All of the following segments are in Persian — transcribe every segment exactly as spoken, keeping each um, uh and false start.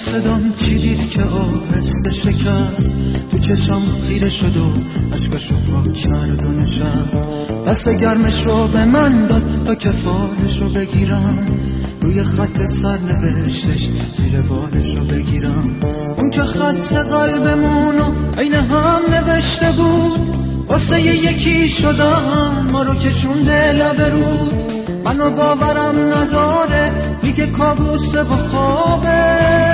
صدام چی دید که آهسته شکست، تو چشم خیره شد و اشکاشو پاک کرد و نشست. دست گرمش رو به من داد تا که فالشو بگیرم، روی خط سرنوشتش زیر بالشو بگیرم. اون که خط قلبمونو عین هم نوشته بود، واسه یکی شدم ما رو کشونده لب رود. منو باورم نداره، میگه کابوسه و خوابه،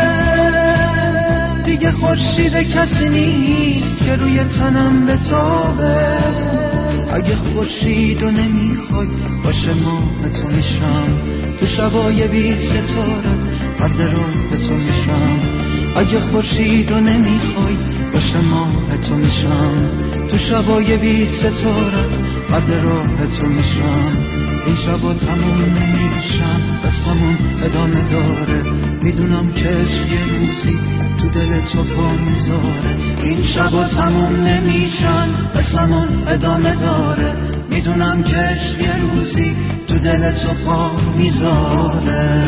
دیگه خورشید کسی نیست که روی تنم بتابه. اگه خورشیدو نمیخوای باشه ماه تو میشم، تو شبای بی ستارت قرد راه تو میشم. اگه خورشیدو نمیخوای باشه ماه تو میشم، تو شبای بی ستارت قرد راه تو میشم. این شبا تموم نمیشن بسمون ادامه داره، میدونم که عشق یه روزی تو دل تو پا میذاره. این شبا تموم نمیشن بسمون ادامه داره، میدونم که عشق یه روزی تو دل تو پا میذاره.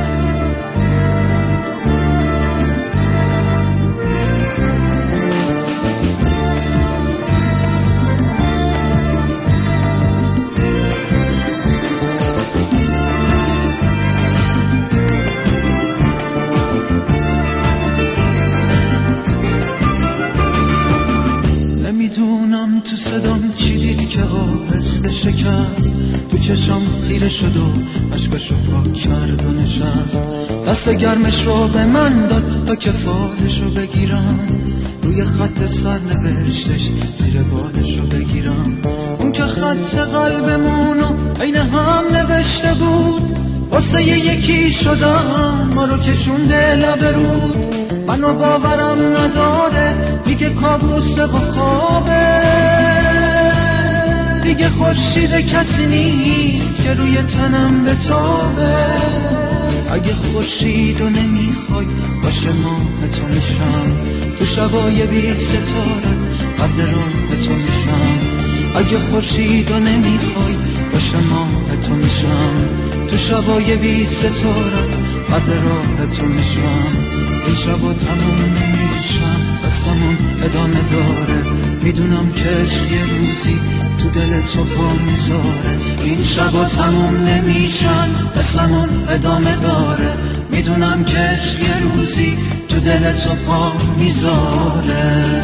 نمیدونم تو صدام چی دید که آهسته شکست، تو چشم خیره شد و اشکاشو پاک کرد و نشست. دست گرمش رو به من داد تا که فالشو بگیرم، روی خط سرنوشتش زیر بالشو بگیرم. اون که خط قلبمونو عین هم نوشته بود، واسه یکی شدم ما رو کشونده لب رود. منو باورم نداره، میگه کابوسه و خوابه، دیگه خورشید کسی نیست که روی تنم بتابه. اگه خورشیدو نمیخوای باشه ماه تو میشم، تو شبای بی ستارت قرد راه تو میشم. اگه خورشیدو نمیخوای باشه ماه تو میشم، تو شبای بی ستارت قرد راه تو میشم. این شبا تموم نمیشن بستمون ادامه داره، میدونم که عشق یه روزی تو دل تو پا میذاره. این شبا تموم نمیشن بستمون ادامه داره، میدونم که عشق یه روزی تو دل تو پا میذاره.